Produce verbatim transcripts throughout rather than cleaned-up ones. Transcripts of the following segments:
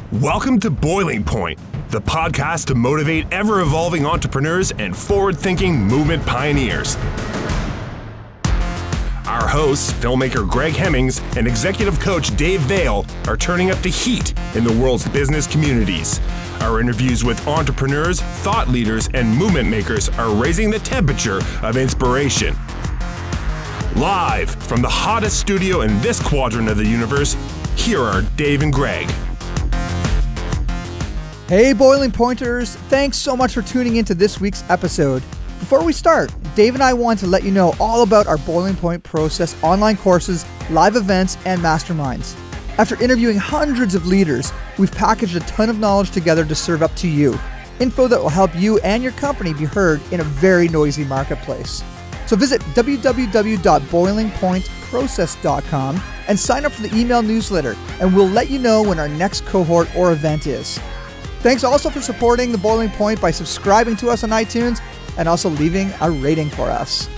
Welcome to Boiling Point, the podcast to motivate ever-evolving entrepreneurs and forward-thinking movement pioneers. Our hosts, filmmaker Greg Hemmings and executive coach Dave Vale, are turning up the heat in the world's business communities. Our interviews with entrepreneurs, thought leaders, and movement makers are raising the temperature of inspiration. Live from the hottest studio in this quadrant of the universe, here are Dave and Greg. Hey Boiling Pointers, thanks so much for tuning into this week's episode. Before we start, Dave and I want to let you know all about our Boiling Point Process online courses, live events, and masterminds. After interviewing hundreds of leaders, we've packaged a ton of knowledge together to serve up to you. Info that will help you and your company be heard in a very noisy marketplace. So visit w w w dot boiling point process dot com and sign up for the email newsletter, and we'll let you know when our next cohort or event is. Thanks also for supporting The Boiling Point by subscribing to us on iTunes and also leaving a rating for us.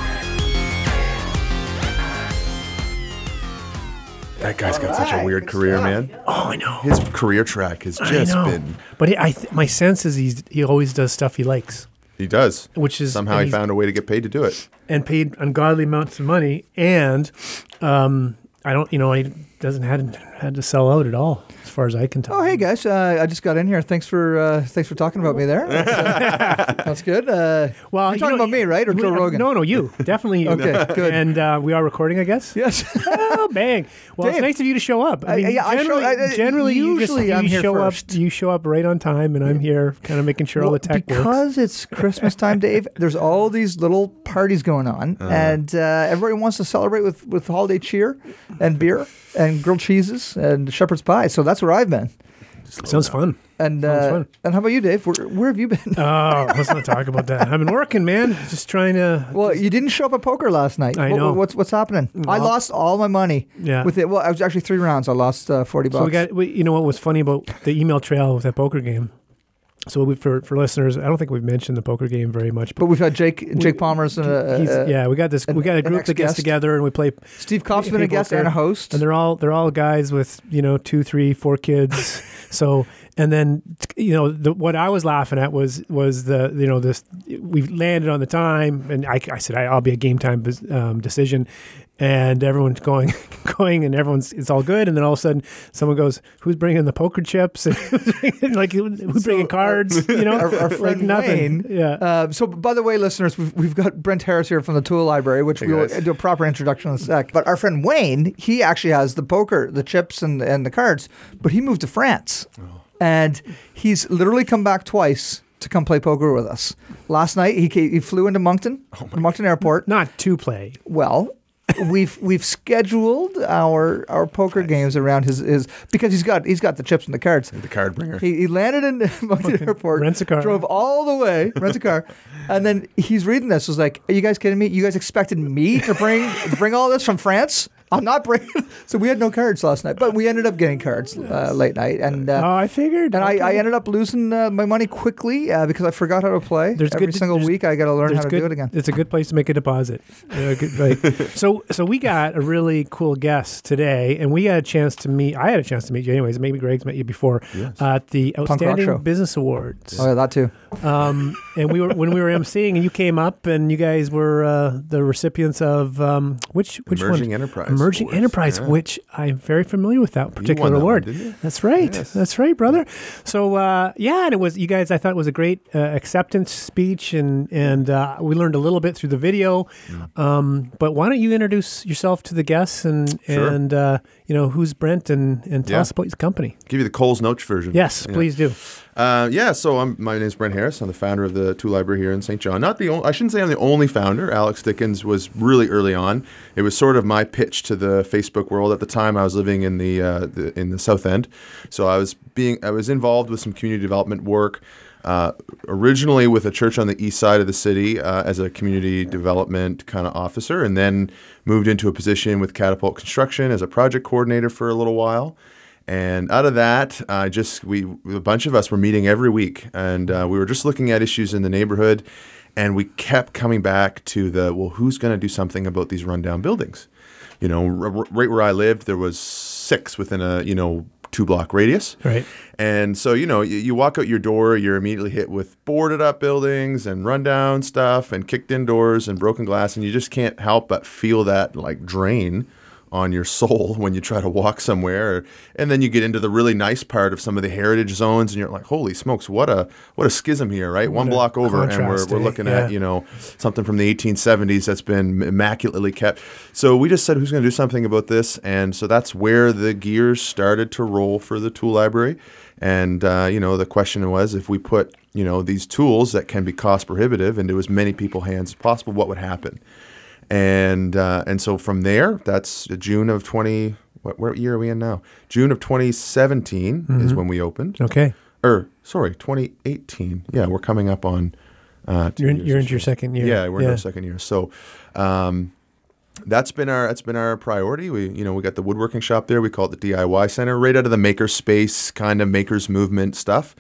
That guy's got such a weird career, man. Oh, I know. His career track has just I know. been... But I, th- my sense is he's, he always does stuff he likes. He does. Which is... Somehow he found a way to get paid to do it. And paid ungodly amounts of money. And um, I don't, you know, he doesn't had, had to sell out at all, as far as I can tell. Oh, hey guys, uh, I just got in here. Thanks for uh, thanks for talking about me there. That's, uh, that's good. Uh, Well, you're you talking know, about me, right? Or Joe Rogan? No, no, you. Definitely you. Okay, good. And uh, we are recording, I guess? Yes. Oh, bang. Well, Dave. it's nice of you to show up. I I- mean, yeah, I show- generally, I- I- generally you just usually you I'm here show first. up. You show up right on time, and I'm here kind of making sure all the tech because works. it's Christmas time, Dave, there's all these little parties going on, Uh. and uh, everybody wants to celebrate with, with holiday cheer and beer and grilled cheeses and shepherd's pie. So that's where I've been. Sounds fun. And Sounds uh, fun. and how about you, Dave? Where, where have you been? Oh, let's not talk about that. I've been working, man. Just trying to. Well, you didn't show up at poker last night. I What- know. What's what's happening? I Well- lost all my money. Yeah. With it. Well, I was actually three rounds. I lost uh, forty bucks. So we got. We, you know what was funny about the email trail with that poker game? So we, for for listeners, I don't think we've mentioned the poker game very much. but we've had Jake Jake Palmer's and uh, He's, uh, yeah, we got this. an- We got a an group that gets ex-guest. together and we play. Steve Kopp's been Hey, a guest poker. and a host. And they're all they're all guys with you know two, three, four kids. So and then you know the, what I was laughing at was was the you know this we landed on the time and I, I said I, I'll be a game time um, decision. And everyone's going, going, and everyone's it's all good. And then all of a sudden, someone goes, "Who's bringing the poker chips?" And like, who's who bringing cards? You know, our, our like friend nothing. Wayne. Yeah. Uh, so, by the way, listeners, we've, we've got Brent Harris here from the Tool Library, which Hey, we will guys. do a proper introduction in a sec. But our friend Wayne, he actually has the poker, the chips, and and the cards. But he moved to France, Oh. and he's literally come back twice to come play poker with us. Last night, he ca- he flew into Moncton, Oh Moncton Airport. Not to play. Well. we've we've scheduled our our poker games around his, his because he's got he's got the chips and the cards. The card bringer. He, he landed in Moncton Airport, rents a car. drove all the way, rents a car, and then he's reading this. Was like, "Are you guys kidding me? You guys expected me to bring to bring all this from France? I'm not bringing." So we had no cards last night, but we ended up getting cards uh, late night, and uh, Oh, I figured. and I, Okay. I ended up losing uh, my money quickly uh, because I forgot how to play. There's Every good- single there's- week, I got to learn how There's to good, do it again. It's a good place to make a deposit. Uh, good, right. So, so we got a really cool guest today, and we had a chance to meet. I had a chance to meet you, anyways. Maybe Greg's met you before Yes. uh, at the rock Outstanding show. Business Awards. Oh yeah, that too. Um, and we were when we were emceeing, and you came up, and you guys were uh, the recipients of um, which which Emerging one? Enterprise Emerging Awards, Enterprise, yeah. which I'm very familiar with that particular that one, award. didn't you? That's right. Yes. That's right, brother. So uh, yeah, and it was you guys. I thought it was a great uh, acceptance speech, and and uh, we learned a little bit through the video. Mm. Um, but why don't you introduce yourself to the guests and Sure. and uh, you know who's Brent and and tell Yeah. us about your company. Give you the Coles Notes version. Yes, Yeah. please do. Uh, yeah, so I'm, my name is Brent Harris. I'm the founder of the Tool Library here in Saint John. Not the only, I shouldn't say I'm the only founder. Alex Dickens was really early on. It was sort of my pitch to the Facebook world. At the time, I was living in the, uh, the in the South End, so I was being I was involved with some community development work. Uh, originally with a church on the east side of the city uh, as a community development kind of officer, and then moved into a position with Catapult Construction as a project coordinator for a little while. And out of that, I just we a bunch of us were meeting every week, and uh, we were just looking at issues in the neighborhood, and we kept coming back to the well, who's going to do something about these rundown buildings? You know, r- right where I lived, there was six within a you know two block radius. Right. And so, you know, you, you walk out your door, you're immediately hit with boarded up buildings and rundown stuff and kicked in doors and broken glass. And you just can't help but feel that like drain on your soul when you try to walk somewhere. And then you get into the really nice part of some of the heritage zones and you're like, holy smokes, what a what a schism here, right? One block over and we're, we're looking yeah. at, you know, something from the eighteen seventies that's been immaculately kept. So we just said, who's going to do something about this? And so that's where the gears started to roll for the tool library. And, uh, you know, the question was, if we put, you know, these tools that can be cost prohibitive into as many people's hands as possible, what would happen? And uh, and so from there, that's June of twenty. What, what year are we in now? June of twenty seventeen mm-hmm. is when we opened. Okay. Or sorry, twenty eighteen. Yeah, we're coming up on. Uh, you're in, you're into your second year. Yeah, we're yeah. in our second year. So. Um, That's been our that's been our priority. We you know we got the woodworking shop there. We call it the D I Y center, right out of the maker space kind of makers movement stuff.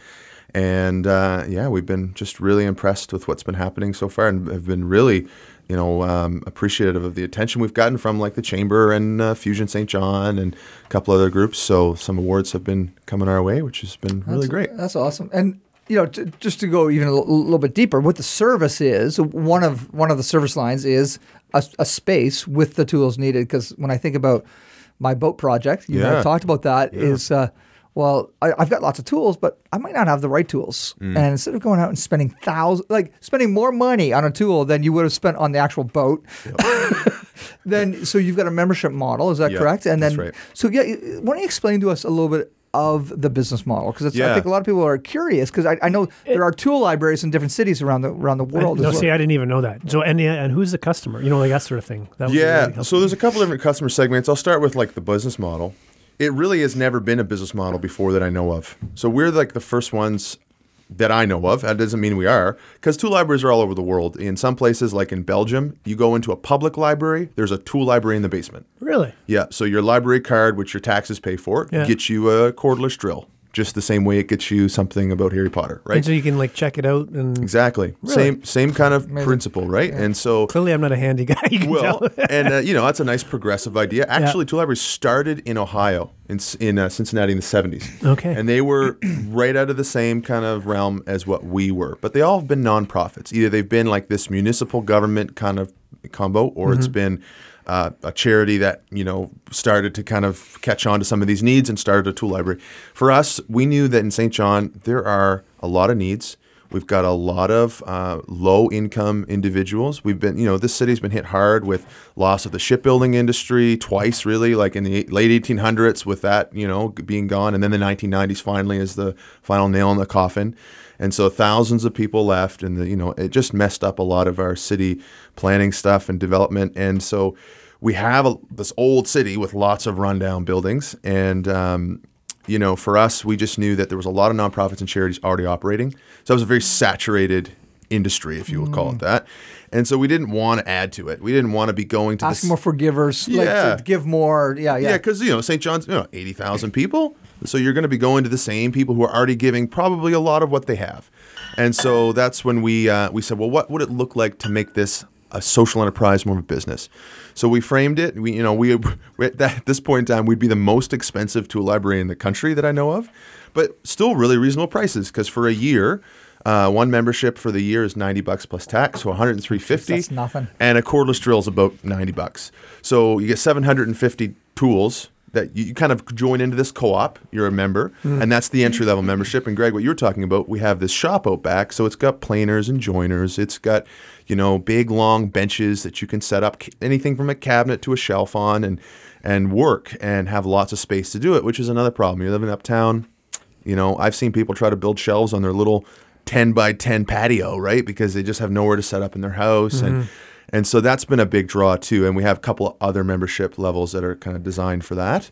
And uh, yeah, we've been just really impressed with what's been happening so far, and have been really, you know, um, appreciative of the attention we've gotten from like the Chamber and uh, Fusion Saint John and a couple other groups. So some awards have been coming our way, which has been really that's, great. That's awesome. And you know, t- just to go even a l- little bit deeper, what the service is, one of one of the service lines is a, a space with the tools needed. Because when I think about my boat project, you yeah. and I talked about that, yeah. is, uh, well, I, I've got lots of tools, but I might not have the right tools. Mm. And instead of going out and spending thousands, like spending more money on a tool than you would have spent on the actual boat, yep. then, so you've got a membership model, is that yep, correct? And then, that's right. So yeah, why don't you explain to us a little bit of the business model, because yeah. I think a lot of people are curious, because I, I know there are tool libraries in different cities around the around the world. I, no, as well. see, I didn't even know that. So, and and who's the customer? You know, like that sort of thing. That yeah. Really so there's a couple different customer segments. I'll start with like the business model. It really has never been a business model before that I know of. So we're like the first ones that I know of. That doesn't mean we are, because tool libraries are all over the world. In some places, like in Belgium, you go into a public library, there's a tool library in the basement. Really? Yeah. So your library card, which your taxes pay for, yeah. gets you a cordless drill. Just the same way it gets you something about Harry Potter, right? And so you can like check it out and exactly really? same same kind of Amazing. principle, right? Yeah. And so clearly, I'm not a handy guy. You can well, tell. and uh, you know that's a nice progressive idea. Actually, yeah. tool libraries started in Ohio, in in uh, Cincinnati in the seventies. Okay, and they were right out of the same kind of realm as what we were, but they all have been nonprofits. Either they've been like this municipal government kind of combo, or mm-hmm. it's been Uh, a charity that, you know, started to kind of catch on to some of these needs and started a tool library. For us, we knew that in Saint John, there are a lot of needs. We've got a lot of uh, low-income individuals. We've been, you know, this city's been hit hard with loss of the shipbuilding industry twice, really, like in the late eighteen hundreds with that, you know, being gone. And then the nineteen nineties finally is the final nail in the coffin. And so thousands of people left, and the, you know, it just messed up a lot of our city planning stuff and development. And so we have a, this old city with lots of rundown buildings. And, um, you know, for us, we just knew that there was a lot of nonprofits and charities already operating. So it was a very saturated industry, if you will mm. call it that. And so we didn't want to add to it. We didn't want to be going to Ask this. more for givers, yeah. like to give more. Yeah, yeah. Yeah, because, you know, Saint John's, you know, eighty thousand people. So you're going to be going to the same people who are already giving probably a lot of what they have. And so that's when we uh, we said, well, what would it look like to make this a social enterprise, more of a business? So we framed it. We, you know, we, we at, that, at this point in time, we'd be the most expensive tool library in the country that I know of, but still really reasonable prices, because for a year, uh, one membership for the year is ninety bucks plus tax, so one hundred three fifty. That's nothing. And a cordless drill is about ninety bucks. So you get seven hundred fifty tools that you kind of join into this co-op. You're a member, mm. and that's the entry-level membership. And Greg, what you were talking about, we have this shop out back, so it's got planers and joiners. It's got, you know, big, long benches that you can set up anything from a cabinet to a shelf on and and work and have lots of space to do it, which is another problem. You're living uptown, you know, I've seen people try to build shelves on their little ten by ten patio, right? Because they just have nowhere to set up in their house. Mm-hmm. And And so that's been a big draw too. And we have a couple of other membership levels that are kind of designed for that.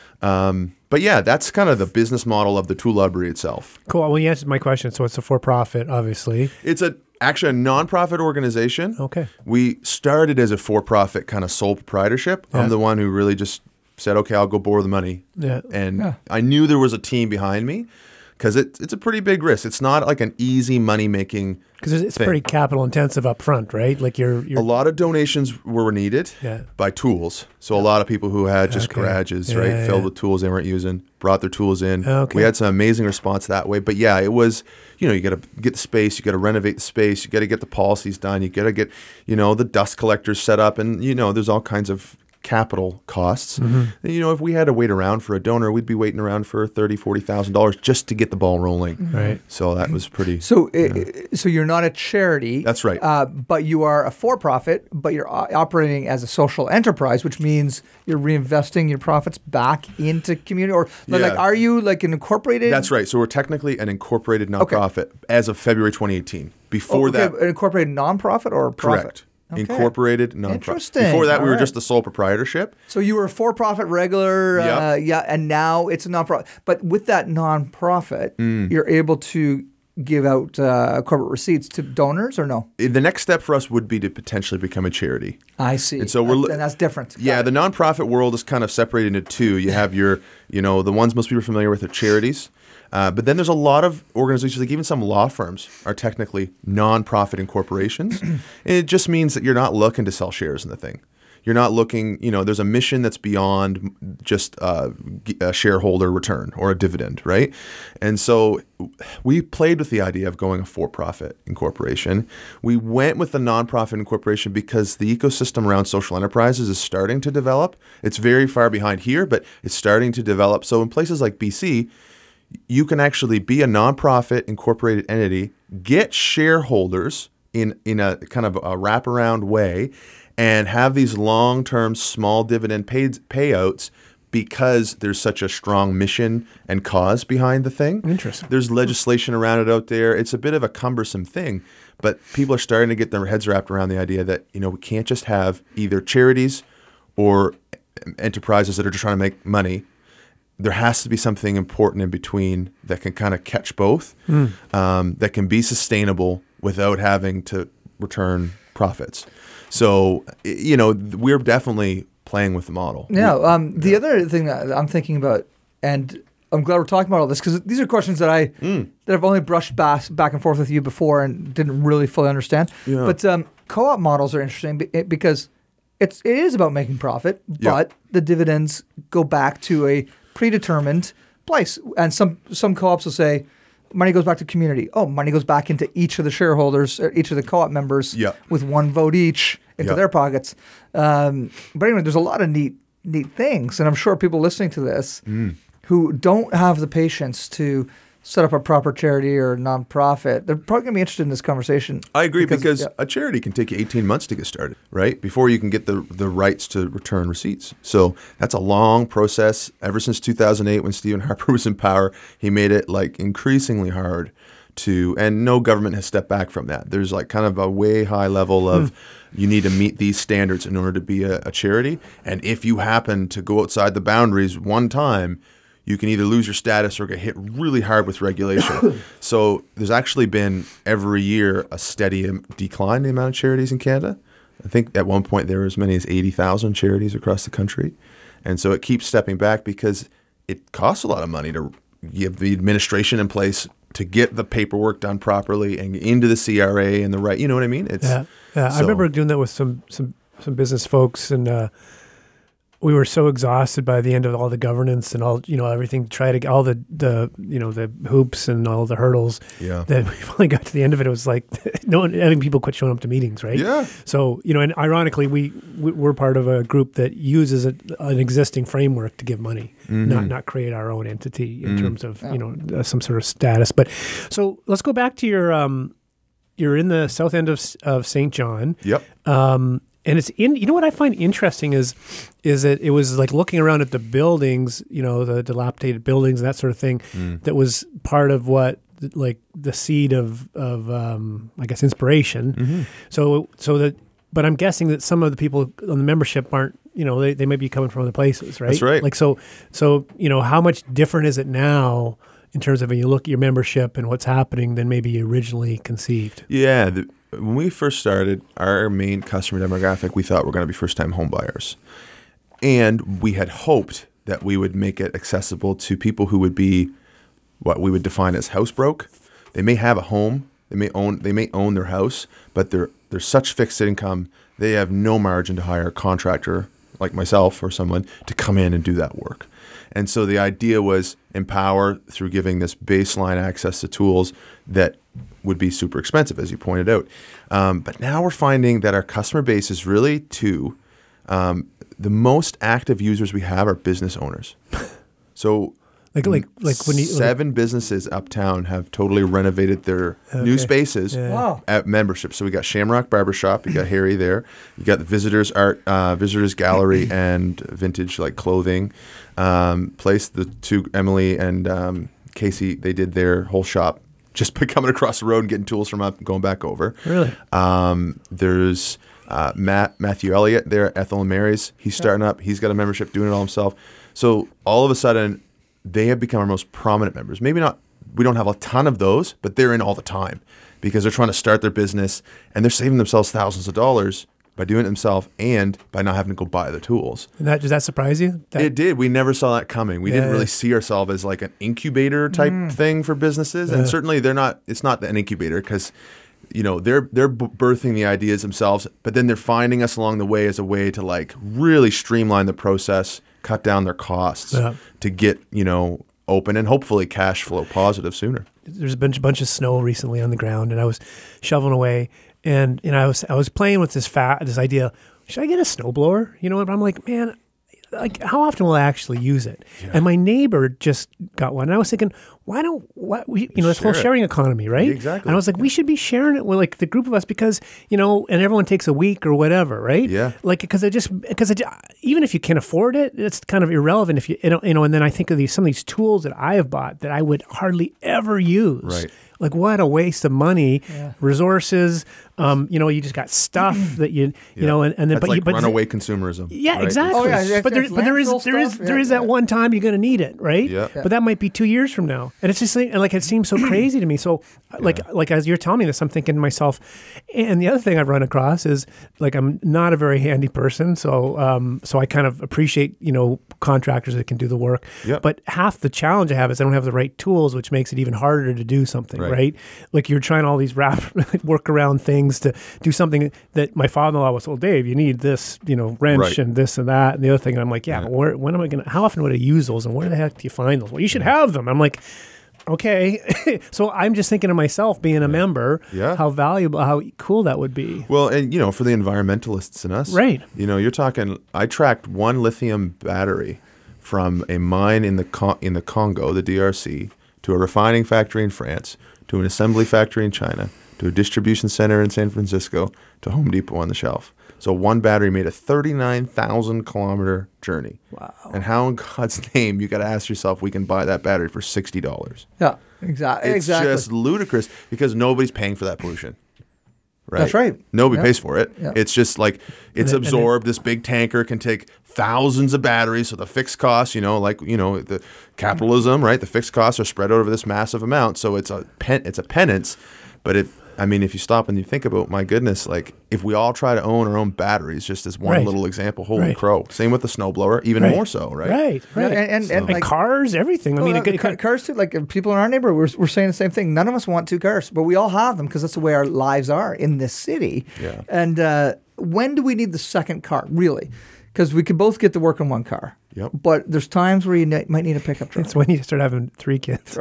Um, but yeah, that's kind of the business model of the tool library itself. Cool. Well, you answered my question. So it's a for-profit, obviously. It's a actually a nonprofit organization. Okay. We started as a for-profit kind of sole proprietorship. Yeah. I'm the one who really just said, okay, I'll go borrow the money. Yeah. And yeah. I knew there was a team behind me. because it, it's a pretty big risk. It's not like an easy money making. Because it's thing. pretty capital intensive up front, right? Like you're, you're a lot of donations were needed Yeah. by tools. So a lot of people who had just Okay. garages, Yeah, right, yeah, filled yeah. with tools they weren't using, brought their tools in. Okay. We had some amazing response that way. But yeah, it was, you know, you got to get the space, you got to renovate the space, you got to get the policies done, you got to get, you know, the dust collectors set up, and you know, there's all kinds of capital costs. Mm-hmm. And, you know, if we had to wait around for a donor, we'd be waiting around for thirty thousand dollars, forty thousand dollars just to get the ball rolling. Right. So that was pretty. So, uh, so you're not a charity. That's right. Uh, but you are a for-profit, but you're o- operating as a social enterprise, which means you're reinvesting your profits back into community. Or like, Yeah. like, are you like an incorporated? That's right. So we're technically an incorporated nonprofit as of February twenty eighteen. Before Oh, okay, that, an incorporated nonprofit or a profit? correct. Okay. Incorporated nonprofit. Interesting. Before that, we All were right. just a sole proprietorship. So you were a for-profit regular, uh, Yep. yeah, and now it's a nonprofit. But with that nonprofit, Mm. you're able to give out uh, corporate receipts to donors, or no? The next step for us would be to potentially become a charity. I see. And so we're That- lo- and that's different. Yeah, Got the it. nonprofit world is kind of separated into two. You have your, you know, the ones most people are familiar with are charities. Uh, but then there's a lot of organizations, like even some law firms, are technically nonprofit incorporations. And it just means that you're not looking to sell shares in the thing. You're not looking, you know, there's a mission that's beyond just uh, g- a shareholder return or a dividend, right? And so we played with the idea of going a for-profit incorporation. We went with the nonprofit incorporation because the ecosystem around social enterprises is starting to develop. It's very far behind here, but it's starting to develop. So in places like B C, you can actually be a nonprofit incorporated entity, get shareholders in, in a kind of a wraparound way, and have these long-term small dividend paid, payouts because there's such a strong mission and cause behind the thing. Interesting. There's legislation around it out there. It's a bit of a cumbersome thing, but people are starting to get their heads wrapped around the idea that, you know, we can't just have either charities or enterprises that are just trying to make money. There has to be something important in between that can kind of catch both, Mm. um, that can be sustainable without having to return profits. So, y- you know, th- we're definitely playing with the model. Yeah. Um, the other thing that I'm thinking about, and I'm glad we're talking about all this because these are questions that I Mm. that I've only brushed back, back and forth with you before and didn't really fully understand. Yeah. But um, co-op models are interesting be- it- because it's it is about making profit, Yeah. but the dividends go back to a predetermined place. And some some co-ops will say money goes back to community. Oh, money goes back into each of the shareholders, or each of the co-op members, Yeah. with one vote each into Yeah. their pockets. Um, but anyway, there's a lot of neat neat things, and I'm sure people listening to this Mm. who don't have the patience to set up a proper charity or nonprofit, they're probably going to be interested in this conversation. I agree because, yeah. a charity can take you eighteen months to get started, right? Before you can get the, the rights to return receipts. So that's a long process. Ever since two thousand eight, when Stephen Harper was in power, he made it like increasingly hard to, and no government has stepped back from that. There's like kind of a way high level of you need to meet these standards in order to be a, a charity. And if you happen to go outside the boundaries one time, you can either lose your status or get hit really hard with regulation. So there's actually been every year a steady um, decline in the amount of charities in Canada. I think at one point there were as many as eighty thousand charities across the country. And so it keeps stepping back because it costs a lot of money to get the administration in place to get the paperwork done properly and into the C R A and the right, you know what I mean? It's, Yeah, yeah. I so- remember doing that with some some some business folks, and uh, we were so exhausted by the end of all the governance and all, you know, everything. Try to get all the the you know the hoops and all the hurdles. Yeah. That we finally got to the end of it. It was like no one. I think people quit showing up to meetings, right? Yeah. So you know, and ironically, we we- we're part of a group that uses a, an existing framework to give money, Mm-hmm. not not create our own entity in Mm. terms of you know uh, some sort of status. But so let's go back to your. Um, you're in the south end of of Saint John. Yep. Um, and it's in, you know what I find interesting is, is that it was like looking around at the buildings, you know, the dilapidated buildings and that sort of thing, Mm. that was part of what, like the seed of, of, um, I guess, inspiration. Mm-hmm. So, so that, but I'm guessing that some of the people on the membership aren't, you know, they, they may be coming from other places, right? That's right. Like, so, so, you know, how much different is it now in terms of when you look at your membership and what's happening than maybe you originally conceived? Yeah. The, when we first started, our main customer demographic, we thought were going to be first-time home buyers. And we had hoped that we would make it accessible to people who would be what we would define as house broke. They may have a home, they may own they may own their house, but they're they're such fixed income, they have no margin to hire a contractor like myself or someone to come in and do that work. And so the idea was empower through giving this baseline access to tools that would be super expensive, as you pointed out. Um, but now we're finding that our customer base is really two. Um, the most active users we have are business owners. So like like like when you seven like, businesses uptown have totally renovated their okay. new spaces yeah. wow. at membership. So we got Shamrock Barbershop, you got Harry there, you got the Visitors Art, uh, Visitors Gallery, and vintage like clothing um, place. The two Emily and um, Casey, they did their whole shop just by coming across the road and getting tools from up and going back over. Really? Um, there's uh, Matt Matthew Elliott there at Ethel and Mary's. He's starting up. He's got a membership, doing it all himself. So all of a sudden, they have become our most prominent members. Maybe not, we don't have a ton of those, but they're in all the time because they're trying to start their business and they're saving themselves thousands of dollars by doing it themselves and by not having to go buy the tools. And that, does that surprise you? That, it did. We never saw that coming. We yeah, didn't really yeah. see ourselves as like an incubator type mm. thing for businesses. Yeah. And certainly they're not, it's not an incubator because, you know, they're they're birthing the ideas themselves, but then they're finding us along the way as a way to like really streamline the process, cut down their costs yeah. to get, you know, open and hopefully cash flow positive sooner. There's a bunch, bunch of snow recently on the ground, and I was shoveling away, and and I was I was playing with this fat this idea. Should I get a snowblower? You know, but I'm like, man, like how often will I actually use it? Yeah. And my neighbor just got one, and I was thinking, why don't what we, you know this Share whole it. sharing economy, right? Exactly. And I was like, we should be sharing it with like the group of us because you know, and everyone takes a week or whatever, right? Yeah. Like because it just because it, even if you can afford it, it's kind of irrelevant if you you know you know. And then I think of these some of these tools that I have bought that I would hardly ever use. Right. Like what a waste of money, Yeah. resources. Um, you know, you just got stuff that you, you Yeah. know, and, and then That's but like you, but runaway consumerism. yeah, right? exactly. Oh, yeah, it's- but there, it's but there is, landfill there is, stuff. there Yeah, is that yeah. one time you're going to need it, right? Yeah. But that might be two years from now, and it's just like, and like it seems so crazy to me. So, like, like as you're telling me this, I'm thinking to myself. And the other thing I've run across is like I'm not a very handy person, so um, so I kind of appreciate you know contractors that can do the work. Yep. But half the challenge I have is I don't have the right tools, which makes it even harder to do something, Right. right? Like you're trying all these wrap workaround things to do something that my father-in-law was told, Dave, you need this, you know, wrench Right. and this and that and the other thing. And I'm like, yeah, Yeah. but where, when am I going to, how often would I use those and where the heck do you find those? Well, you should have them. I'm like, okay. So I'm just thinking to myself, being a member, Yeah. how valuable, how cool that would be. Well, and you know, for the environmentalists in us, Right. You know, you're talking. I tracked one lithium battery from a mine in the Con- in the Congo, the D R C, to a refining factory in France, to an assembly factory in China, to a distribution center in San Francisco, to Home Depot on the shelf. So one battery made a thirty-nine thousand kilometer journey. Wow. And how in God's name you got to ask yourself, we can buy that battery for sixty dollars? Yeah, exactly. It's exactly. just ludicrous because nobody's paying for that pollution. Right? That's right. Nobody Yeah. pays for it. Yeah. It's just like it's then- and then- absorbed. This big tanker can take thousands of batteries. So the fixed costs, you know, like, you know, the capitalism, right? The fixed costs are spread over this massive amount. So it's a pen, it's a penance. But if, I mean, if you stop and you think about, my goodness, like if we all try to own our own batteries, just as one Right. little example, holy Right. crow. Same with the snowblower, even Right. more so, right? Right, right. And, and, and, And like, cars, everything. I Oh, mean, no, it, the it, ca- cars too. Like uh, people in our neighborhood, we're, we're saying the same thing. None of us want two cars, but we all have them because that's the way our lives are in this city. Yeah. And uh, when do we need the second car, really? Because we could both get to work in one car. Yep. But there's times where you ne- might need a pickup truck. it's when you start having three kids,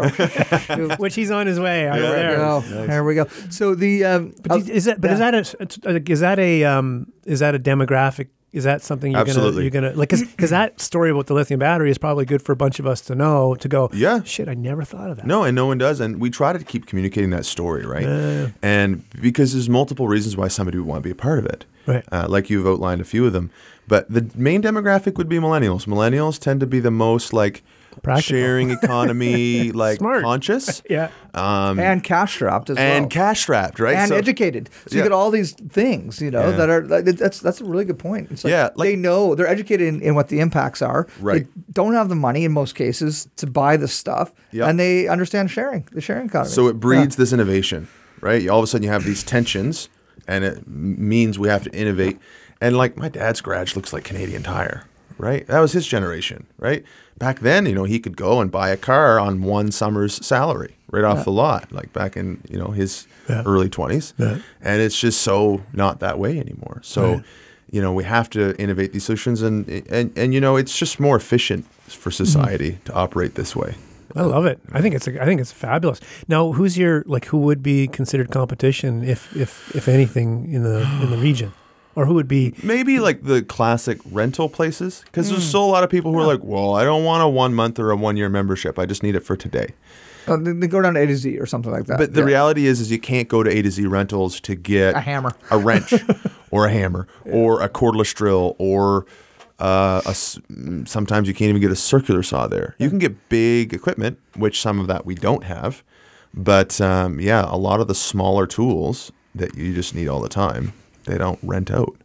which he's on his way out There there. we go. There we go. So the um, But do you- is that? But is yeah. that a? Is that a? Um, is that a demographic? Is that something you're Absolutely. gonna? You're gonna like because that story about the lithium battery is probably good for a bunch of us to know. To go, Yeah. shit, I never thought of that. No, and no one does. And we try to keep communicating that story, right? Yeah. And because there's multiple reasons why somebody would want to be a part of it. Right. Uh, like you've outlined a few of them. But the main demographic would be millennials. Millennials tend to be the most like Practical. sharing economy, like Smart. conscious. Yeah. Um, and cash strapped as and well. cash strapped, right? and So- educated. So Yeah. you get all these things, you know, Yeah. that are like, that's that's a really good point. It's like Yeah, like- they know they're educated in, in what the impacts are. Right. They don't have the money in most cases to buy the stuff, Yep. and they understand sharing the sharing economy. So it breeds this innovation, right? All of a sudden you have these tensions, and it m- means we have to innovate. And like my dad's garage looks like Canadian Tire, right? That was his generation, right? Back then, you know, he could go and buy a car on one summer's salary right off Yeah. the lot, like back in, you know, his Yeah. early twenties. Yeah. And it's just so not that way anymore. So, Right. you know, we have to innovate these solutions, and, and, and you know, it's just more efficient for society to operate this way. I love it. I think it's a, I think it's fabulous. Now, who's your like who would be considered competition if if if anything in the in the region, or who would be? Maybe like the classic rental places, because there's still a lot of people who are like, well, I don't want a one month or a one year membership. I just need it for today. Uh, they they go down to A to Z or something like that. But the Yeah. reality is, is you can't go to A to Z Rentals to get A hammer. a wrench, or a hammer, or a cordless drill, or uh, a s sometimes you can't even get a circular saw there. You can get big equipment, which some of that we don't have. But um, yeah, a lot of the smaller tools that you just need all the time, they don't rent out.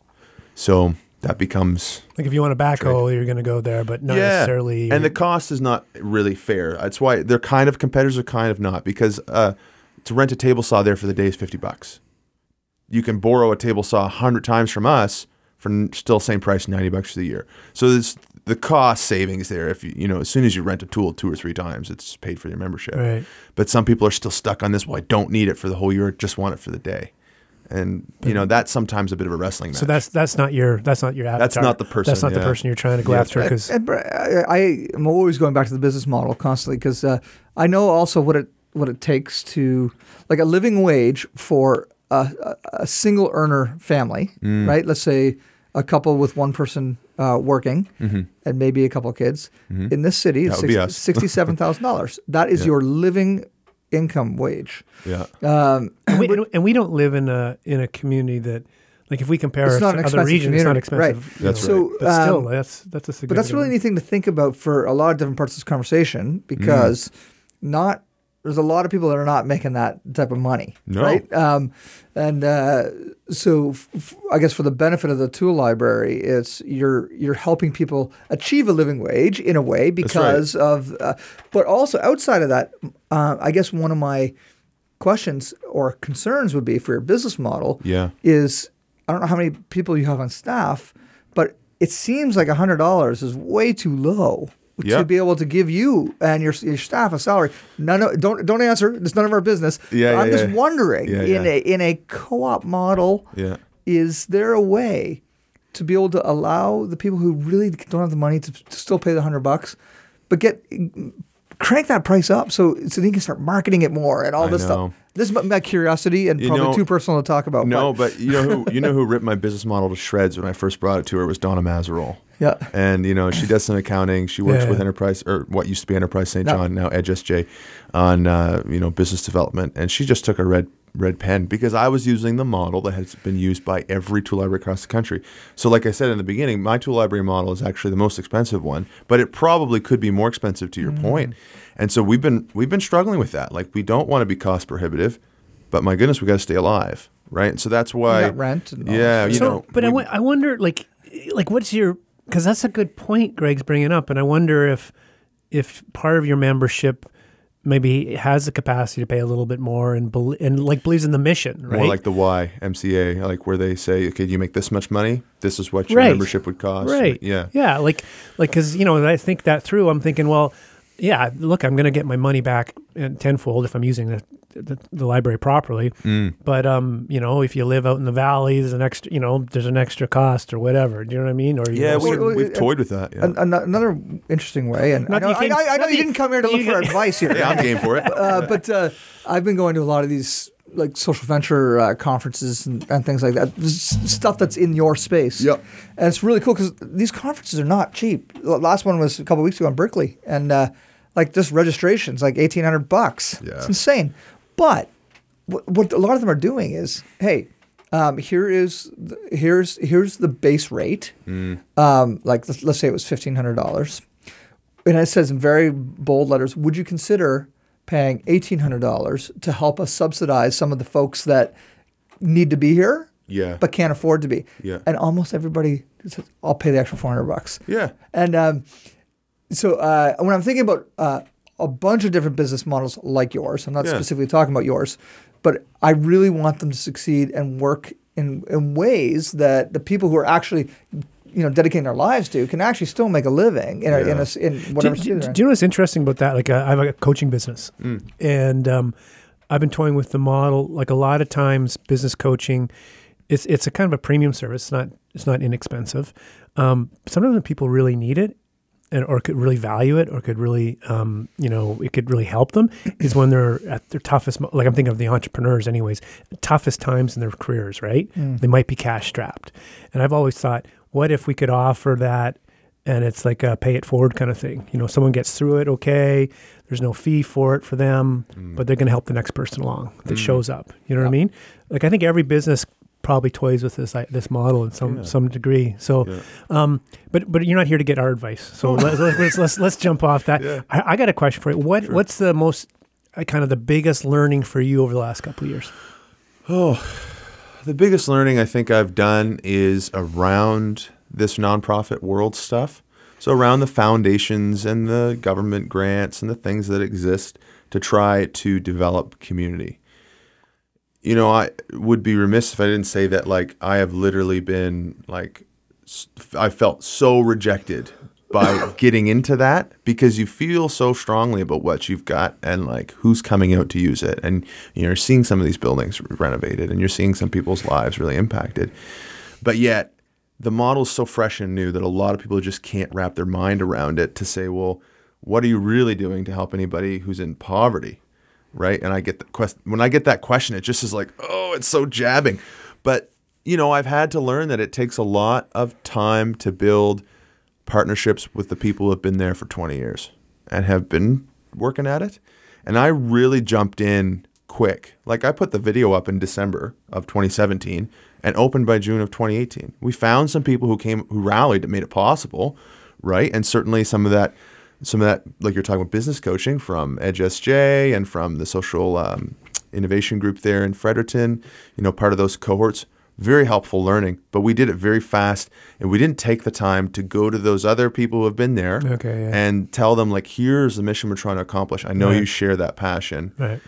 So that becomes Like if you want a backhoe, you're going to go there, but not necessarily. and the cost is not really fair. That's why they're kind of competitors, are kind of not, because uh, to rent a table saw there for the day is fifty bucks. You can borrow a table saw a hundred times from us for n- still same price, ninety bucks for the year. So there's the cost savings there. If you you know, as soon as you rent a tool two or three times, it's paid for your membership. Right. But some people are still stuck on this. Well, I don't need it for the whole year. I just want it for the day. And you know, that's sometimes a bit of a wrestling match. So that's that's not your that's not your avatar. That's not the person, That's not the yeah. person you're trying to go Yeah. after. Because And, and, I, I am always going back to the business model constantly because uh, I know also what it what it takes to like a living wage for a, a, a single earner family, Mm. right? Let's say a couple with one person uh, working Mm-hmm. and maybe a couple of kids in this city is That would be us. sixty-seven thousand dollars. That is Yeah. your living income wage. yeah. Um, and, we, and we don't live in a in a community that like if we compare It's us not to an other expensive regions, it's not community. expensive. Right. That's you know. right. So, But still, um, that's that's a significant. But that's really neat thing to think about for a lot of different parts of this conversation because not there's a lot of people that are not making that type of money, No. right? Um, and uh, so f- f- I guess for the benefit of the tool library, it's you're you're helping people achieve a living wage in a way because of, uh, but also outside of that, uh, I guess one of my questions or concerns would be for your business model Yeah. is I don't know how many people you have on staff, but it seems like one hundred dollars is way too low Yeah. to be able to give you and your your staff a salary. None of, don't don't answer. It's none of our business. Yeah, I'm yeah, just yeah. wondering Yeah, in yeah. a in a co-op model, Yeah. is there a way to be able to allow the people who really don't have the money to, to still pay the hundred bucks, but get crank that price up so so they can start marketing it more and all I this know. stuff. This is my- my curiosity and You probably know- too personal to talk about. No, but you know who you know who ripped my business model to shreds when I first brought it to her was Donna Mazerol. Yeah. And you know, she does some accounting. She works Yeah. with Enterprise, or what used to be Enterprise Saint Yeah. John, now Edge S J, on uh, you know, business development. And she just took a red red pen because I was using the model that has been used by every tool library across the country. So like I said in the beginning, my tool library model is actually the most expensive one, but it probably could be more expensive to your Mm. point. And so we've been we've been struggling with that. Like we don't want to be cost prohibitive, but my goodness, we got to stay alive, right? And so that's why got rent and all yeah, that you so, know. but I we- wo- I wonder, like, like what's your? Because that's a good point Greg's bringing up, and I wonder if if part of your membership maybe has the capacity to pay a little bit more and bel and like believes in the mission, right? More like the Y M C A, like where they say, okay, you make this much money, this is what your Right. membership would cost. Right. Yeah. Yeah. Like, like, cause you know, when I think that through, I'm thinking, well, yeah, look, I'm going to get my money back in tenfold if I'm using the, the, the library properly. Mm. But, um, you know, if you live out in the valley, there's an extra, you know, there's an extra cost or whatever. Do you know what I mean? Or, you Yeah, know, we, Well, well, we've uh, toyed with that. Yeah, An- an- another interesting way, and I Not know, that you I, came- I, I know not you that didn't come here to look you for get- advice here. yeah I'm game for it. uh, but uh, I've been going to a lot of these like social venture uh, conferences and, and things like that. This is stuff that's in your space. Yep. And it's really cool because these conferences are not cheap. The last one was a couple of weeks ago in Berkeley, and uh, like just registrations, like eighteen hundred bucks. Yeah. It's insane. But what, what a lot of them are doing is, hey, um, here is the, here's here's the base rate. Mm. Um, like let's, let's say it was fifteen hundred dollars, and it says in very bold letters, would you consider paying eighteen hundred dollars to help us subsidize some of the folks that need to be here Yeah. but can't afford to be? Yeah. And almost everybody says, I'll pay the extra four hundred bucks. Yeah. And um, so uh, when I'm thinking about uh, a bunch of different business models like yours, I'm not Yeah. specifically talking about yours, but I really want them to succeed and work in, in ways that the people who are actually you know, dedicating their lives to can actually still make a living in, a, in, a, in whatever do, city do, they're in. do you know what's interesting about that? Like, uh, I have a coaching business, Mm. and um, I've been toying with the model. Like a lot of times, business coaching, it's it's a kind of a premium service. It's not it's not inexpensive. Um, sometimes when people really need it, and or could really value it, or could really, um, you know, it could really help them, is when they're at their toughest. mo- Like I'm thinking of the entrepreneurs, anyways, toughest times in their careers. Right? Mm. They might be cash strapped, and I've always thought, what if we could offer that? And it's like a pay it forward kind of thing. You know, someone gets through it, okay. There's no fee for it for them, Mm. but they're going to help the next person along that Mm. shows up. You know what I Yeah. mean? Like I think every business probably toys with this like, this model in some Yeah. some degree. So, Yeah. um, but but you're not here to get our advice. So let's, let's let's let's let's jump off that. Yeah. I, I got a question for you. What Sure. what's the most uh, kind of the biggest learning for you over the last couple of years? Oh, the biggest learning I think I've done is around this nonprofit world stuff. So around the foundations and the government grants and the things that exist to try to develop community. You know, I would be remiss if I didn't say that, like, I have literally been, like, s- I felt so rejected by getting into that because you feel so strongly about what you've got and, like, who's coming out to use it. And you know, you're seeing some of these buildings renovated and you're seeing some people's lives really impacted. But yet, the model's so fresh and new that a lot of people just can't wrap their mind around it to say, well, what are you really doing to help anybody who's in poverty? Right. And I get the question when I get that question, it just is like, oh, it's so jabbing. But, you know, I've had to learn that it takes a lot of time to build partnerships with the people who have been there for twenty years and have been working at it. And I really jumped in quick. Like I put the video up in December of twenty seventeen and opened by June of twenty eighteen. We found some people who came, who rallied and made it possible. Right. And certainly some of that Some of that, like you're talking about business coaching from Edge S J and from the social um, innovation group there in Fredericton, you know, part of those cohorts, very helpful learning. But we did it very fast and we didn't take the time to go to those other people who have been there Okay, yeah. and tell them, like, here's the mission we're trying to accomplish. I know Right. you share that passion. Right.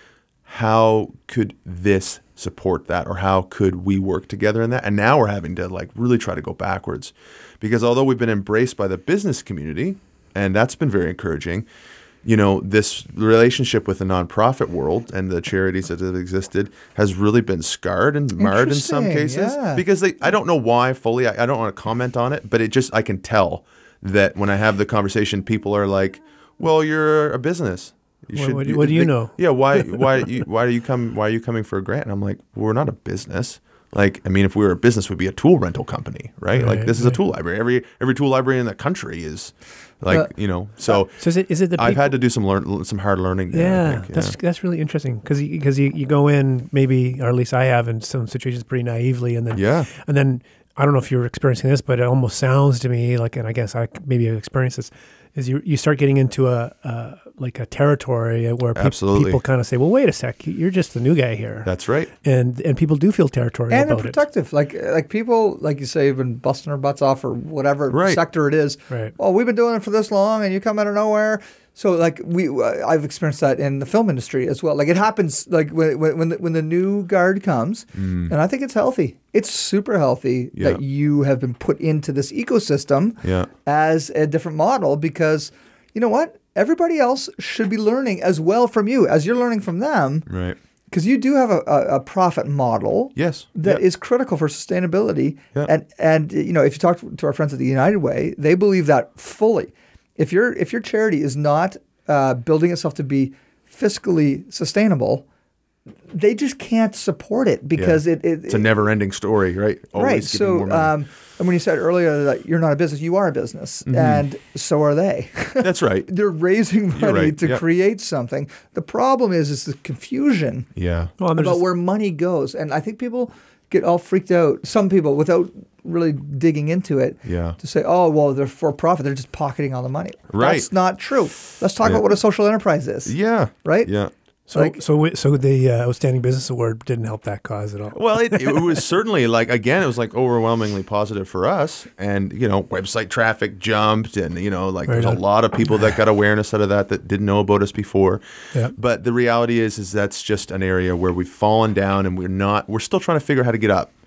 How could this support that, or how could we work together in that? And now we're having to, like, really try to go backwards because although we've been embraced by the business community, and that's been very encouraging, you know, this relationship with the nonprofit world and the charities that have existed has really been scarred and marred in some Interesting, cases yeah. because they, I don't know why fully, I, I don't want to comment on it, but it just, I can tell that when I have the conversation, people are like, well, you're a business. You What- what- what do you they- know? Yeah. Why, why, you, why do you come, why are you coming for a grant? And I'm like, well, we're not a business. Like, I mean, if we were a business, we'd be a tool rental company, right? like Right, this is a right. tool library. Every, every tool library in the country is like, Uh, you know, so So is it is it the I've people- had to do some learn, some hard learning there. Yeah, I think. that's that's really interesting because because you, you go in maybe, or at least I have in some situations, pretty naively, and then Yeah. and then I don't know if you're experiencing this, but it almost sounds to me like, and I guess I maybe have experienced this, is you you start getting into a, a like a territory where peop- Absolutely. people kind of say, well, wait a sec, you're just the new guy here, That's right. and and people do feel territorial And they're about it. protective. Like like people, like you say, have been busting their butts off or whatever Right. sector it is. Right. Oh, we've been doing it for this long, and you come out of nowhere. So like we, uh, I've experienced that in the film industry as well. Like it happens like when when when the, when the new guard comes, and I think it's healthy. It's super healthy Yeah. that you have been put into this ecosystem Yeah. as a different model because you know what? Everybody else should be learning as well from you as you're learning from them. Right. Because you do have a, a, a profit model Yes. that Yeah. is critical for sustainability. Yeah. And and you know, if you talk to, to our friends at the United Way, they believe that fully. If your if your charity is not uh, building itself to be fiscally sustainable, they just can't support it because Yeah. it, it It's a never-ending story, right? Always right. giving more So money. um, and when you said earlier that you're not a business, you are a business, Mm-hmm. and so are they. That's right. They're raising You're money right. to Yep. create something. The problem is is the confusion Yeah. Well, and there's about this- where money goes. And I think people get all freaked out, some people, without really digging into it, Yeah. to say, oh, well, they're for profit. They're just pocketing all the money. Right. That's not true. Let's talk Yeah. about what a social enterprise is. Yeah. Right? Yeah. so like- so we- so the uh, outstanding business award didn't help that cause at all. Well, it, it was certainly like, again, it was like overwhelmingly positive for us. And, you know, website traffic jumped and, you know, like Right there's a on. lot of people that got awareness out of that that didn't know about us before. Yeah. But the reality is, is that's just an area where we've fallen down and we're not, we're still trying to figure out how to get up.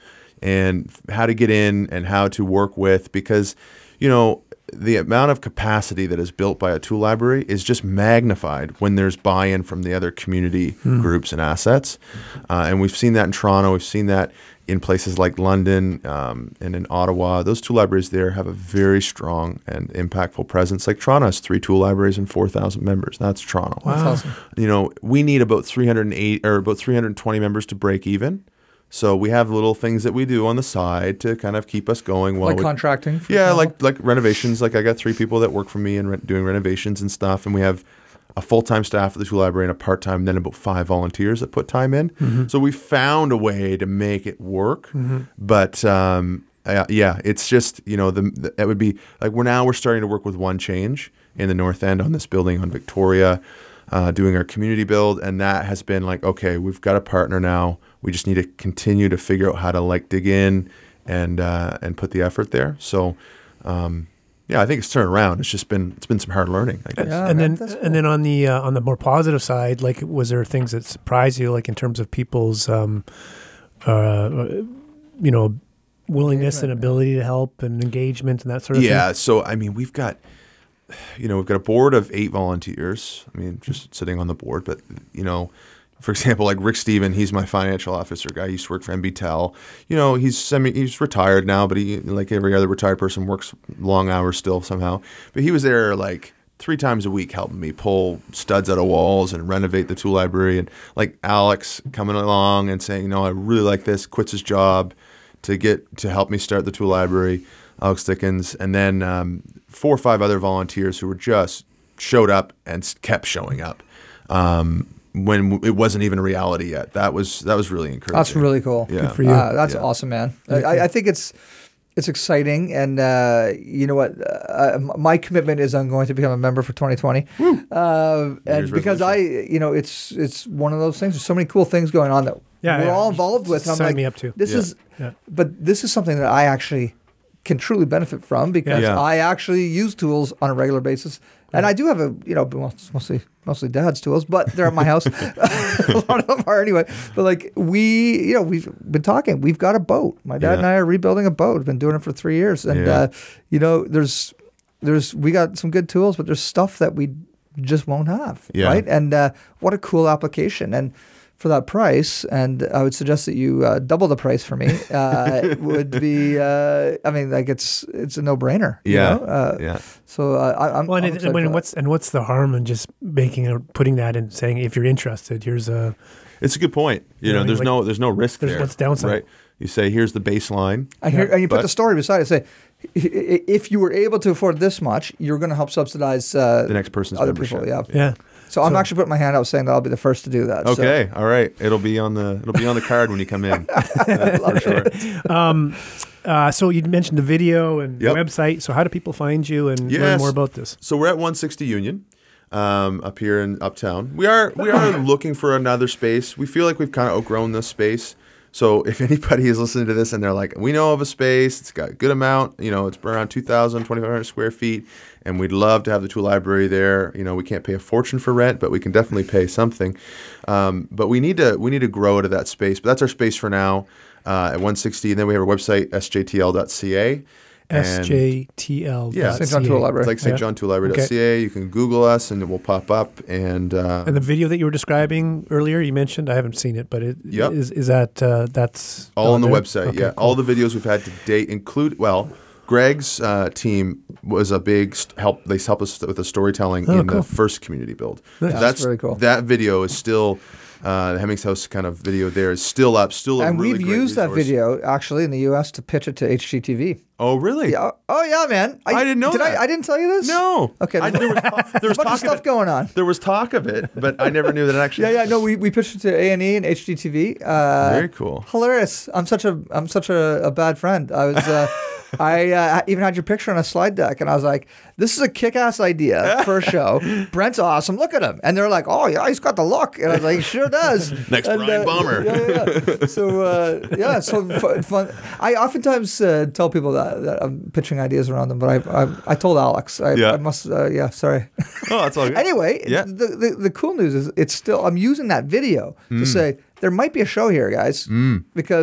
and how to get in and how to work with, because, you know, the amount of capacity that is built by a tool library is just magnified when there's buy-in from the other community mm. groups and assets. Uh, and we've seen that in Toronto. We've seen that in places like London um, and in Ottawa. Those tool libraries there have a very strong and impactful presence. Like Toronto has three tool libraries and four thousand members. That's Toronto. Wow. That's awesome. You know, we need about three hundred eight or about three hundred twenty members to break even. So we have little things that we do on the side to kind of keep us going. While like we, contracting? For yeah, example? like like renovations. Like I got three people that work for me and re- doing renovations and stuff. And we have a full-time staff at the tool library and a part-time, and then about five volunteers that put time in. Mm-hmm. So we found a way to make it work. Mm-hmm. But um, uh, yeah, it's just, you know, the, the it would be like we're now we're starting to work with One Change in the North End on this building on Victoria, uh, doing our community build. And that has been like, okay, we've got a partner now. We just need to continue to figure out how to like dig in and uh, and put the effort there. So, um, yeah, I think it's turned around. It's just been it's been some hard learning, I guess. Yeah, and man, then cool. and then on the uh, on the more positive side, like, was there things that surprised you, like in terms of people's, um, uh, you know, willingness and ability to help and engagement and that sort of yeah, thing? Yeah. So I mean, we've got. You know, we've got a board of eight volunteers. I mean, just sitting on the board, but you know. For example, like Rick Steven, he's my financial officer guy. He used to work for N B T E L. You know, he's semi, he's retired now, but he, like every other retired person, works long hours still somehow. But he was there like three times a week helping me pull studs out of walls and renovate the tool library. And like Alex coming along and saying, you know, I really like this, quits his job to get to help me start the tool library, Alex Dickens. And then um, four or five other volunteers who were just showed up and kept showing up. Um, when it wasn't even a reality yet. That was that was really encouraging. That's really cool. Yeah. Good for you. Uh, that's yeah. awesome, man. I, I think it's it's exciting, and uh, you know what? Uh, my commitment is I'm going to become a member for twenty twenty, uh, and because I, you know, it's it's one of those things. There's so many cool things going on that Yeah, we're yeah. all involved with. And I'm Sign like, me up too. This Yeah. is, Yeah. but this is something that I actually can truly benefit from because Yeah. I actually use tools on a regular basis. And I do have a, you know, well, it's mostly mostly dad's tools, but they're at my house. A lot of them are anyway. But like we, you know, we've been talking. We've got a boat. My dad Yeah. and I are rebuilding a boat. We've been doing it for three years, and Yeah. uh, you know, there's there's we got some good tools, but there's stuff that we just won't have, Yeah. right? And uh, what a cool application! And for that price, and I would suggest that you uh, double the price for me. Uh, would be, uh, I mean, like it's it's a no brainer. Yeah. You know? uh, Yeah. So uh, I, I'm. Well, and, I'm it, excited when, for that. what's and what's the harm in just making or putting that and saying, if you're interested, here's a It's a good point. You Yeah, know, I mean, there's like, no there's no risk there's there. what's downside. Right. You say here's the baseline. I hear, and you put But- the story beside it. Say, i- if you were able to afford this much, you're going to help subsidize uh, The next person's other membership. people. Yeah. yeah. So, I'm So- actually putting my hand out saying that I'll be the first to do that. So- Okay. All right. It'll be on the it'll be on the card when you come in. Uh, for sure. Um, uh, so you mentioned the video and Yep. the website. So how do people find you and learn Yes. more about this? So we're at one sixty Union, um, up here in Uptown. We are we are looking for another space. We feel like we've kind of outgrown this space. So if anybody is listening to this and they're like, we know of a space, it's got a good amount, you know, it's around two thousand, twenty-five hundred square feet, and we'd love to have the tool library there. You know, we can't pay a fortune for rent, but we can definitely pay something. Um, but we need to we need to grow to that space. But that's our space for now uh, at one sixty. And then we have our website, s j t l dot c a. S J T L. Yeah. Saint John Tool Library. It's like Saint John Tool Library dot c a. You can Google us and it will pop up. And uh, And the video that you were describing earlier, you mentioned, I haven't seen it, but it Yep. is is that uh, that's all on the there? website. Okay, Yeah, cool. all the videos we've had to date include. Well, Greg's uh, team was a big st- help. They helped us with the storytelling Oh, in cool. the first community build. Nice. So That's very cool. That video is still uh, the Hemmings House kind of video. There is still up. Still a And really we've great used that resource. video actually in the U S to pitch it to H G T V. Oh, really? Yeah. Oh yeah, man. I didn't know did that. I, I didn't tell you this. No. Okay. I, there was, talk- there was a bunch talk of stuff of it. going on. There was talk of it, but I never knew that it actually. Yeah, yeah. No, we, we pitched it to A and E and H G T V. Uh, Very cool. Hilarious. I'm such a I'm such a, a bad friend. I was. Uh, I uh, even had your picture on a slide deck, and I was like, "This is a kick-ass idea for a show. Brent's awesome. Look at him." And they're like, "Oh yeah, he's got the look." And I was like, "He sure does." Next and, Brian Balmer. Yeah, yeah, yeah. So uh, yeah, so fun, fun. I oftentimes uh, tell people that, that I'm pitching ideas around them, but I I, I told Alex. I, Yeah. I must. Uh, yeah, sorry. Oh, that's all good. Anyway, Yeah. the, the the cool news is it's still I'm using that video Mm. to say there might be a show here, guys, because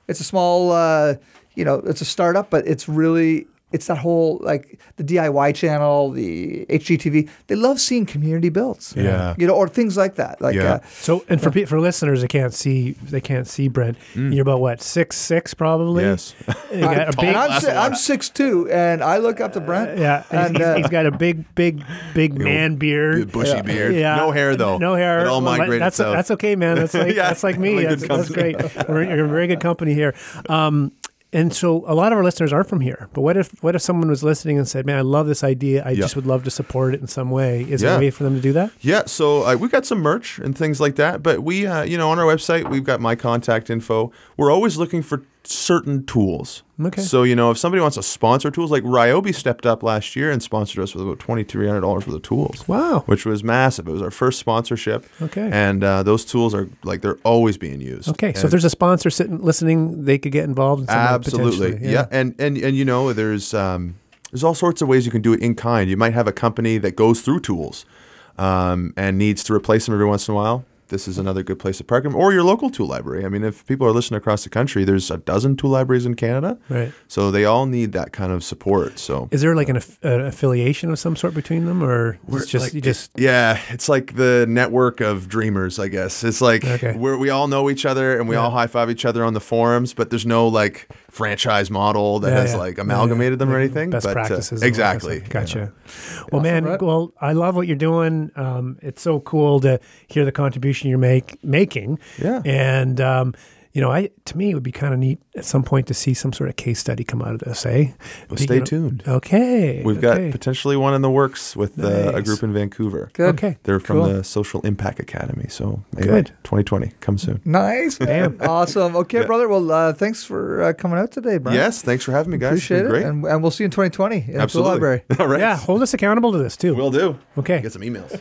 it's a small, uh, you know, it's a startup, but it's really, it's that whole, like, the D I Y channel, the H G T V. They love seeing community builds. Yeah. You know, or things like that. Like, Yeah. uh, So, and for pe- for listeners, they can't see they can't see Brent. You're about what six six probably. Yes. You got a and big, I'm, si- I'm six two, and I look up to Brent. yeah, and and he's, uh, he's got a big, big, big man beard. Bushy Yeah. beard. Yeah, No hair though. No hair. It all Well, migrated that's south. that's okay, man. That's like Yeah, that's like me. really good That's, that's company. great. We're you're in very good company here. Um, and so a lot of our listeners aren't from here. But what if what if someone was listening and said, "Man, I love this idea. I Yeah. just would love to support it in some way." Is there Yeah. a way for them to do that? Yeah, so uh, we've got some merch and things like that, but we, uh, you know, on our website, we've got my contact info. We're always looking for certain tools. Okay. So, you know, if somebody wants to sponsor tools, like Ryobi stepped up last year and sponsored us with about twenty-three hundred dollars worth of tools. Wow. Which was massive. It was our first sponsorship. Okay. And uh, those tools are, like, they're always being used. Okay, so And if there's a sponsor sitting listening, they could get involved in some way, absolutely, potentially. yeah. And, and, and, you know, there's, um, there's all sorts of ways you can do it in kind. You might have a company that goes through tools um, and needs to replace them every once in a while. This is another good place to park them, or your local tool library. I mean, if people are listening across the country, there's a dozen tool libraries in Canada, Right. so they all need that kind of support. So Is there like an, aff- an affiliation of some sort between them, or it's just like, you just yeah, it's like the network of dreamers, I guess. It's like Okay. where we all know each other and we Yeah. all high five each other on the forums, but there's no like franchise model that Yeah, has yeah. like Yeah, amalgamated yeah. them or Like anything. best but, uh, practices? and all that kind of exactly. stuff. Gotcha. Yeah. Well, man, Brett. well, I love what you're doing. Um, it's so cool to hear the contribution you're make making. Yeah. And um, you know, I to me it would be kind of neat at some point to see some sort of case study come out of this. Eh? Well, Be- stay you know- tuned. Okay. We've okay. got potentially one in the works with uh, a Nice. group in Vancouver. Good. Okay. They're from Cool. the Social Impact Academy. So maybe Good. twenty twenty, come soon. Nice. Damn. Awesome. Okay, Yeah. brother. Well, uh, thanks for uh, coming out today, Brent. Yes, thanks for having me, guys. It's Appreciate been it. great. And, and we'll see you in twenty twenty in the Absolutely. library. All right. Yeah, hold us accountable to this too. Will do. Okay. Get some emails.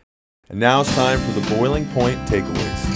And now it's time for the boiling point takeaways.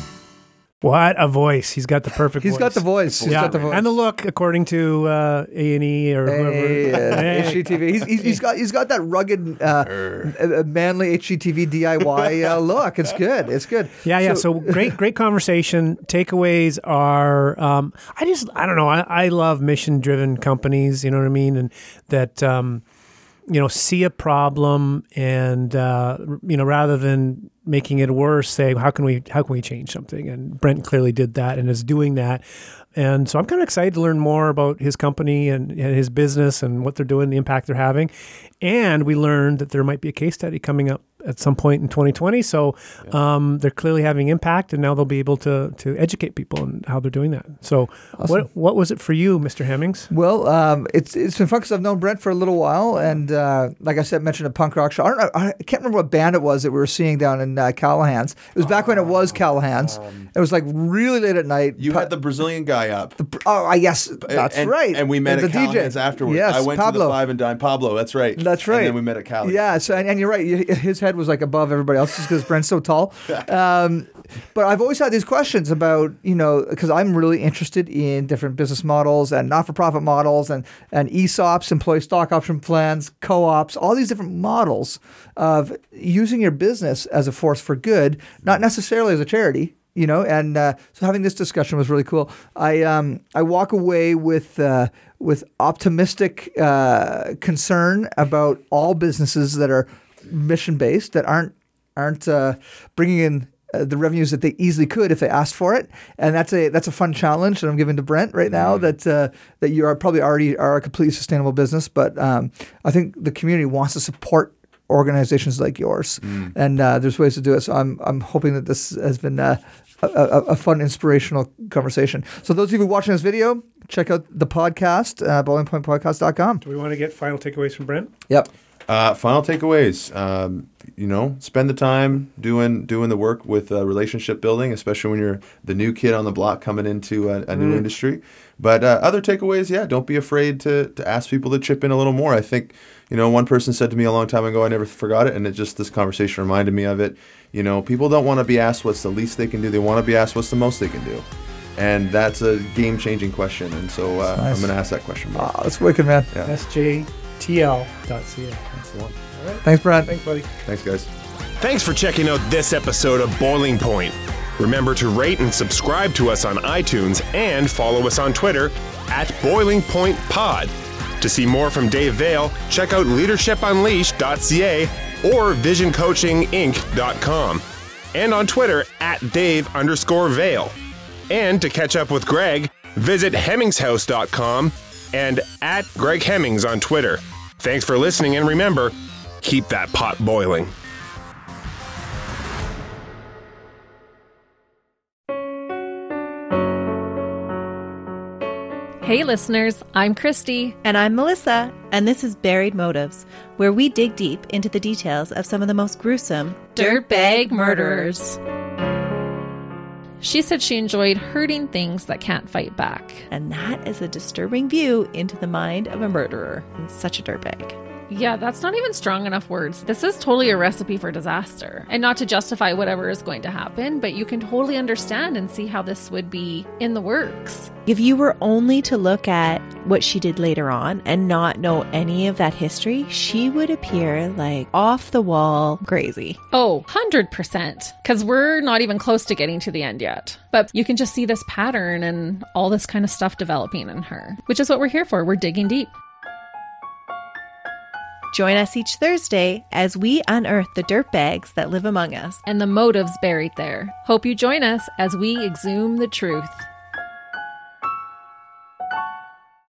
What a voice! He's got the perfect. He's voice. got the voice. He's yeah, got the voice. and the look, according to uh, A and E or whoever. Hey, uh, Hey. H G T V. He's, he's, he's got he's got that rugged, uh, uh, manly H G T V D I Y uh, look. It's good. It's good. Yeah, yeah. So, great, great conversation. Takeaways are, um, I just, I don't know. I, I love mission-driven companies. You know what I mean, and that, um, you know, see a problem and uh, you know, rather than making it worse, say how can we how can we change something? And Brent clearly did that and is doing that. And so I'm kind of excited to learn more about his company and, and his business and what they're doing, the impact they're having. And we learned that there might be a case study coming up at some point in twenty twenty. So um, they're clearly having impact, and now they'll be able to to educate people on how they're doing that. So what what was it for you, Mister Hemmings? Well, um, it's it's been fun because I've known Brent for a little while, and uh, like I said, mentioned a punk rock show. I don't know. I can't remember what band it was that we were seeing down in uh, Callahan's. It was back when it was Callahan's. It was like really late at night. You Pa- had the Brazilian guy up. oh, I guess that's and, right. And we met And at the D J. Callahan's afterwards. Yes, I went Pablo. to the Five and Dime. Pablo, that's right. That's right. And then we met at Cali. Yeah, so and, and you're right. You- His head was like above everybody else's because Brent's so tall. Um, but I've always had these questions about, you know, because I'm really interested in different business models and not-for-profit models and and E S O Ps, employee stock option plans, co-ops, all these different models of using your business as a force for good, not necessarily as a charity. You know, and uh, so having this discussion was really cool. I um, I walk away with uh, with optimistic uh, concern about all businesses that are mission based, that aren't aren't uh, bringing in uh, the revenues that they easily could if they asked for it. And that's a that's a fun challenge that I'm giving to Brent right now. That uh, that you are probably already are a completely sustainable business, but um, I think the community wants to support organizations like yours, Mm. and uh, there's ways to do it. So I'm I'm hoping that this has been uh, a, a, a fun, inspirational conversation. So those of you watching this video, check out the podcast, uh, boiling point podcast dot com. Do we want to get final takeaways from Brent? Yep. Uh, final takeaways. Um, you know, spend the time doing doing the work with uh, relationship building, especially when you're the new kid on the block coming into a, a new Mm. industry. But uh, other takeaways, yeah, don't be afraid to to ask people to chip in a little more. I think, you know, one person said to me a long time ago, I never forgot it, and it just this conversation reminded me of it. You know, people don't want to be asked what's the least they can do; they want to be asked what's the most they can do. And that's a game-changing question, and so uh, Nice. I'm going to ask that question more. Oh, that's wicked, man. Yeah. S J T L dot C A. That's the one. All right. Thanks, Brent. Thanks, buddy. Thanks, guys. Thanks for checking out this episode of Boiling Point. Remember to rate and subscribe to us on iTunes and follow us on Twitter at Boiling Point Pod. To see more from Dave Vale, check out leadership unleashed dot c a or vision coaching inc dot com. And on Twitter at Dave underscore Vale. And to catch up with Greg, visit hemmingshouse dot com and at Greg Hemmings on Twitter. Thanks for listening, and remember, keep that pot boiling. Hey listeners, I'm Christy. And I'm Melissa, and this is Buried Motives, where we dig deep into the details of some of the most gruesome dirtbag murderers. She said she enjoyed hurting things that can't fight back. And that is a disturbing view into the mind of a murderer and such a dirtbag. Yeah, that's not even strong enough words. This is totally a recipe for disaster. And not to justify whatever is going to happen, but you can totally understand and see how this would be in the works. If you were only to look at what she did later on and not know any of that history, she would appear like off the wall crazy. Oh, one hundred percent. Because we're not even close to getting to the end yet. But you can just see this pattern and all this kind of stuff developing in her, which is what we're here for. We're digging deep. Join us each Thursday as we unearth the dirtbags that live among us and the motives buried there. Hope you join us as we exhume the truth.